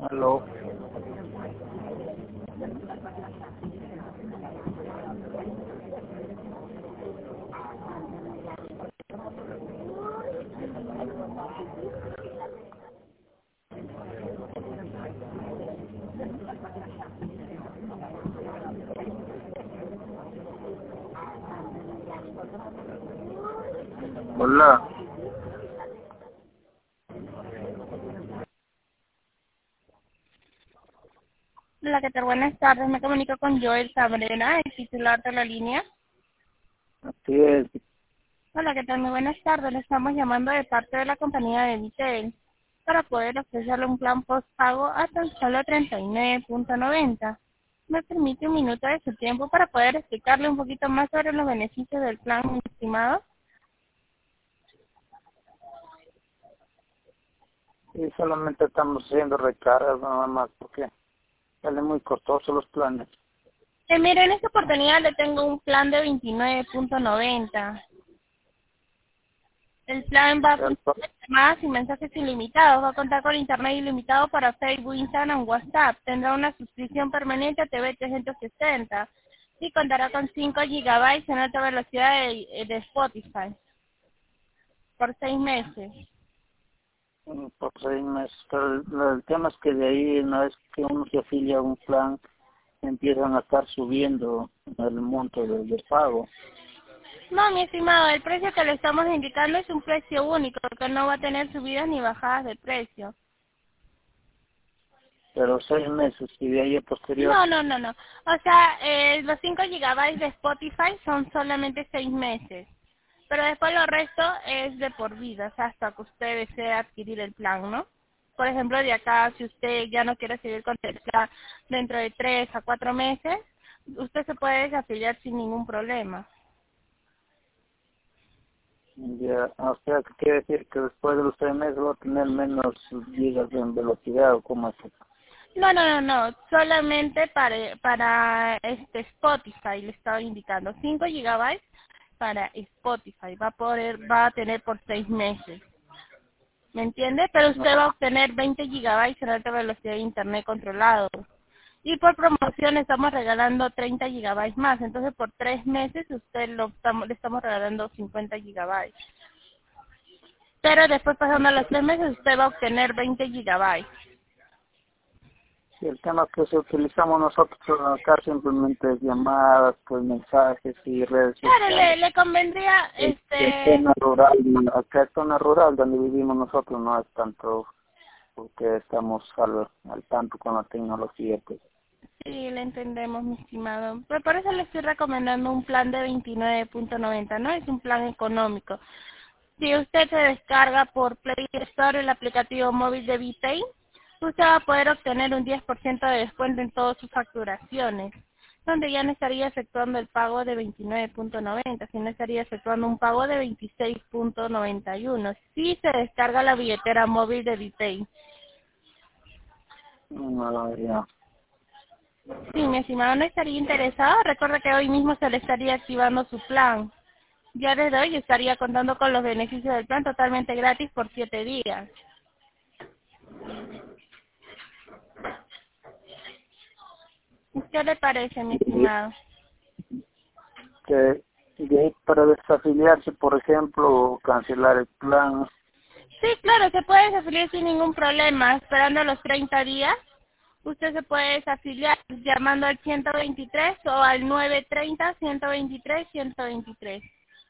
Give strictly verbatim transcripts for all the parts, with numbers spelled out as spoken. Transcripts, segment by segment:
Aló. Hola. Hola, ¿qué tal? Buenas tardes. Me comunico con Joel Cabrera, el titular de la línea. Así es. Hola, ¿qué tal? Muy buenas tardes. Le estamos llamando de parte de la compañía de Vitel para poder ofrecerle un plan postpago a tan solo treinta y nueve punto noventa. ¿Me permite un minuto de su tiempo para poder explicarle un poquito más sobre los beneficios del plan, mi estimado? Y solamente estamos haciendo recargas nada más porque sale muy costoso los planes. Eh, mire, en esta oportunidad le tengo un plan de veintinueve punto noventa. El plan va a contar ¿Cierto? con llamadas y mensajes ilimitados, va a contar con internet ilimitado para Facebook, Instagram, WhatsApp, tendrá una suscripción permanente a T V trescientos sesenta y contará con cinco gigabytes en alta velocidad de, de Spotify por seis meses. Mm, Por seis meses. Pero el, el tema es que de ahí, una vez que uno se afilia a un plan, empiezan a estar subiendo el monto del del pago. No, mi estimado, el precio que le estamos indicando es un precio único, que no va a tener subidas ni bajadas de precio. Pero seis meses y de ahí a posterior. No, no, no, no. O sea, eh, los cinco gigabytes de Spotify son solamente seis meses. Pero después lo resto es de por vida, o sea, hasta que usted desee adquirir el plan, ¿no? Por ejemplo, de acá, si usted ya no quiere seguir con el plan dentro de tres a cuatro meses, usted se puede desafiliar sin ningún problema. Ya, o sea, que quiere decir que después de los seis meses va a tener menos gigas en velocidad o cómo es. No, no, no, no, solamente para, para este Spotify le estaba indicando cinco gigabytes para Spotify, va a poder, va a tener por seis meses. ¿Me entiende? Pero No, usted va a obtener veinte gigabytes en alta velocidad de internet controlado. Y por promoción estamos regalando treinta gigabytes más. Entonces por tres meses usted lo estamos, le estamos regalando cincuenta gigabytes. Pero después pasando los tres meses usted va a obtener veinte gigabytes. sí, el tema que se utilizamos nosotros acá simplemente es llamadas, pues mensajes y redes Claro, le, sociales. le convendría, Es de este, zona rural, acá es zona rural donde vivimos nosotros, no es tanto porque estamos al, al tanto con la tecnología, pues. sí, le entendemos, mi estimado. Pero por eso le estoy recomendando un plan de veintinueve punto noventa, ¿no? Es un plan económico. Si usted se descarga por Play Store el aplicativo móvil de Vitay, usted va a poder obtener un diez por ciento de descuento en todas sus facturaciones, donde ya no estaría efectuando el pago de veintinueve punto noventa, sino estaría efectuando un pago de veintiséis punto noventa y uno. Si se descarga la billetera móvil de Vitay. No, ya. Sí, mi estimado, no estaría interesado. Recuerda que hoy mismo se le estaría activando su plan. Ya desde hoy estaría contando con los beneficios del plan totalmente gratis por siete días. ¿Qué le parece, mi Y estimado? que de ahí para desafiliarse, por ejemplo, o cancelar el plan, Sí, claro, se puede desafiliar sin ningún problema. Esperando los treinta días, usted se puede desafiliar llamando al ciento veintitrés o al nueve treinta, ciento veintitrés, ciento veintitrés.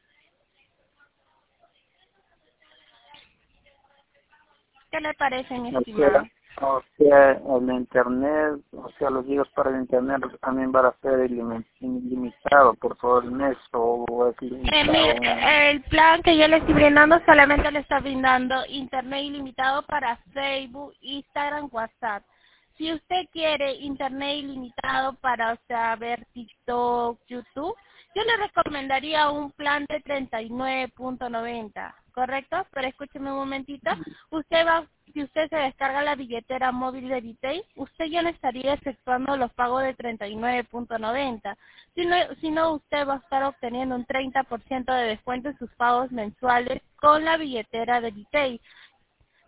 ¿Qué le parece, mi o sea, estimado? o sea, el internet, o sea, los gigas para el internet también van a ser ilimi- ilimitado por todo el mes o es Eh, limitado. Un, mire, el plan que yo le estoy brindando solamente le está brindando internet ilimitado para Facebook, Instagram, WhatsApp. Si usted quiere internet ilimitado para, o sea, ver TikTok, YouTube, yo le recomendaría un plan de treinta y nueve punto noventa, ¿correcto? Pero escúcheme un momentito. Usted va, si usted se descarga la billetera móvil de Vitay, usted ya no estaría efectuando los pagos de treinta y nueve punto noventa, sino, sino usted va a estar obteniendo un treinta por ciento de descuento en sus pagos mensuales con la billetera de Vitay.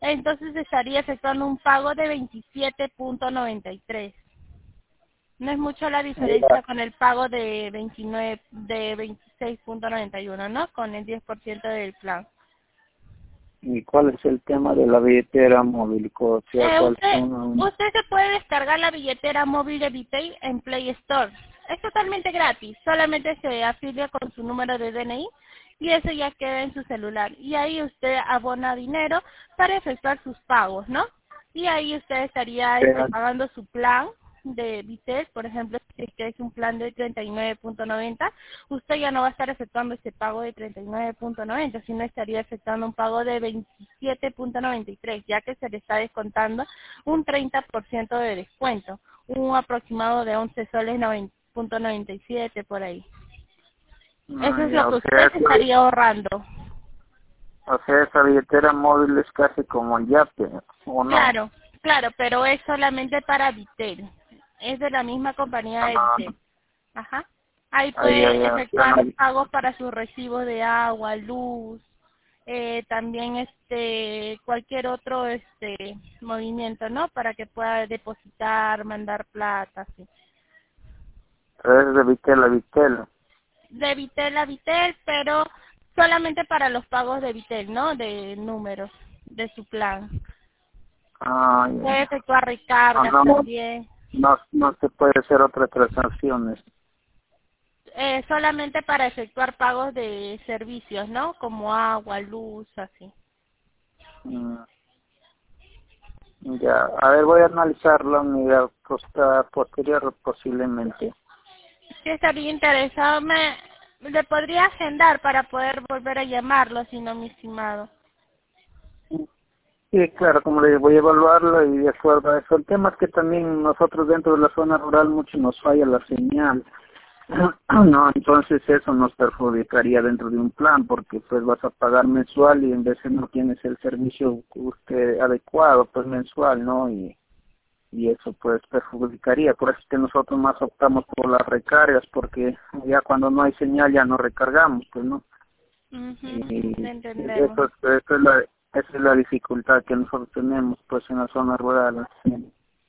entonces estaría efectuando un pago de veintisiete punto noventa y tres. No es mucho la diferencia con el pago de veintinueve, de veintiséis punto noventa y uno, ¿no? Con el diez por ciento del plan. ¿Y cuál es el tema de la billetera móvil? O sea, Eh, ¿cuál usted, son? usted se puede descargar la billetera móvil de Vitel en Play Store. Es totalmente gratis, solamente se afilia con su número de D N I y eso ya queda en su celular. Y ahí usted abona dinero para efectuar sus pagos, ¿no? Y ahí usted estaría este, pagando su plan de Vitel, por ejemplo, si es que es un plan de treinta y nueve punto noventa, usted ya no va a estar efectuando ese pago de treinta y nueve punto noventa, sino estaría efectuando un pago de veintisiete punto noventa y tres, ya que se le está descontando un treinta por ciento de descuento, un aproximado de once soles punto noventa y siete por ahí. Ah, Eso es ya, lo que o sea, usted se estaría ahorrando. o sea, esa billetera móvil es casi como el Yape, ¿o no? Claro, claro, pero es solamente para Vitel. Es de la misma compañía de Ah, Vitel. Ajá. Ahí ay, ay, puede ay, ya efectuar no- pagos para sus recibos de agua, luz, eh, también este cualquier otro este movimiento, ¿no? Para que pueda depositar, mandar plata, así. es de Vitel a Vitel. De Vitel a Vitel, pero solamente para los pagos de Vitel, ¿no? De números de su plan. Ah, Puede ya. efectuar Ah, recargas no, también. no, no se puede hacer otras transacciones. Eh, solamente para efectuar pagos de servicios, ¿no? Como agua, luz, así. Mm, ya, a ver, voy a analizarlo en mi costa posterior posiblemente. Si estaría interesado, me le podría agendar para poder volver a llamarlo, si no, mi estimado. Sí, claro, como le digo, voy a evaluarlo y de acuerdo a eso. El tema es que también nosotros dentro de la zona rural mucho nos falla la señal. No, entonces eso nos perjudicaría dentro de un plan porque pues vas a pagar mensual y en vez de no tienes el servicio usted adecuado pues mensual, ¿no? Y, y eso pues perjudicaría. Por eso es que nosotros más optamos por las recargas porque ya cuando no hay señal ya no recargamos, pues, ¿no? Uh-huh, Y lo entendemos. eso, es- eso es la, esa es la dificultad que nosotros tenemos pues en la zona rural. Sí,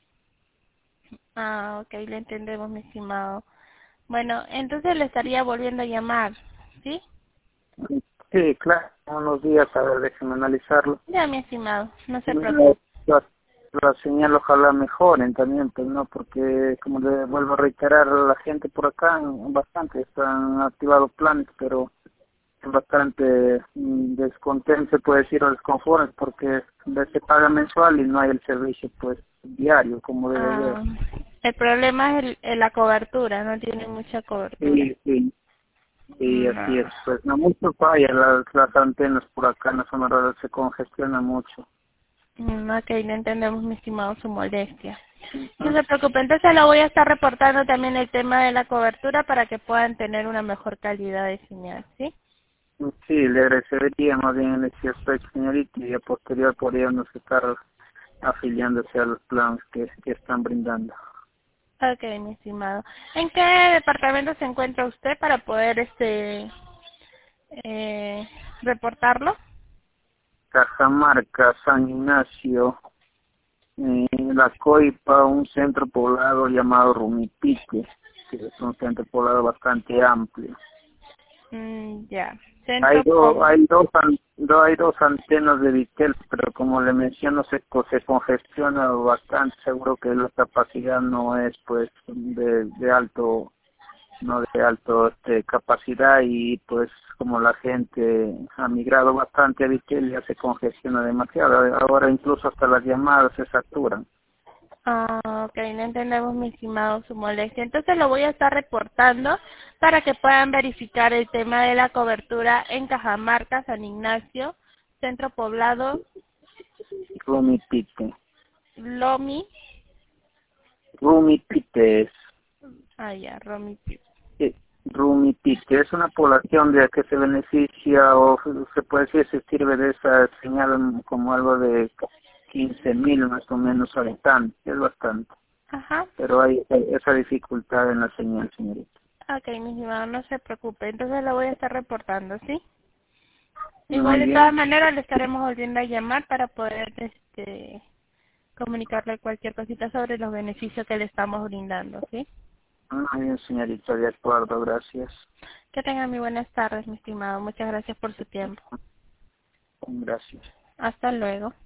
Ah, ok, lo entendemos, mi estimado. Bueno, entonces le estaría volviendo a llamar, ¿sí? sí, claro, unos días, a ver, déjeme analizarlo. Ya, mi estimado, no se La, preocupe. la, la señal ojalá mejoren también, pues no, porque como le vuelvo a reiterar, la gente por acá bastante están activados planes, pero bastante mm, descontento, se puede decir, o desconformes, porque se paga mensual y no hay el servicio pues diario como debe ser. Ah, el problema es el, el- la cobertura, no tiene mucha cobertura. Sí, sí, sí, así es. No. Pues no mucho falla, las, las antenas por acá en la zona rural se congestionan mucho. Mm, ok, no entendemos, mi estimado, su molestia. No Ujú. se preocupe, entonces lo voy a estar reportando también el tema de la cobertura para que puedan tener una mejor calidad de señal, ¿sí? Sí, le agradecería más bien en ese aspecto, señorita, y a posterior podríamos estar afiliándose a los planes que, que están brindando. Ok, mi estimado. ¿En qué departamento se encuentra usted para poder este eh, reportarlo? Cajamarca, San Ignacio, eh, La Coipa, un centro poblado llamado Rumipique, que es un centro poblado bastante amplio. Mm, ya. Hay Centro dos, Pom. hay dos, an- do- hay dos antenas de Vitel, pero como le menciono se, co- se congestiona bastante. Seguro que la capacidad no es pues de, de alto, no de alto este capacidad y pues como la gente ha migrado bastante a Vitel ya se congestiona demasiado. Ahora incluso hasta las llamadas se saturan. Ah, ok, no entendemos, mi estimado, su molestia. Entonces lo voy a estar reportando para que puedan verificar el tema de la cobertura en Cajamarca, San Ignacio, Centro Poblado, Rumipique. Lomi, Rumipique es. ah ya, Romi. Sí, Rumipique es una población de que se beneficia o se puede decir se sirve de esa señal como algo de quince mil más o menos habitantes, es bastante, Ajá. pero hay hay esa dificultad en la señal, señorita. Ok, mi estimado, no se preocupe. Entonces lo voy a estar reportando, ¿sí? Igual de todas maneras le estaremos volviendo a llamar para poder este comunicarle cualquier cosita sobre los beneficios que le estamos brindando, ¿sí? Muy bien, señorita, de acuerdo, gracias. Que tenga muy buenas tardes, mi estimado. Muchas gracias por su tiempo. Gracias. Hasta luego.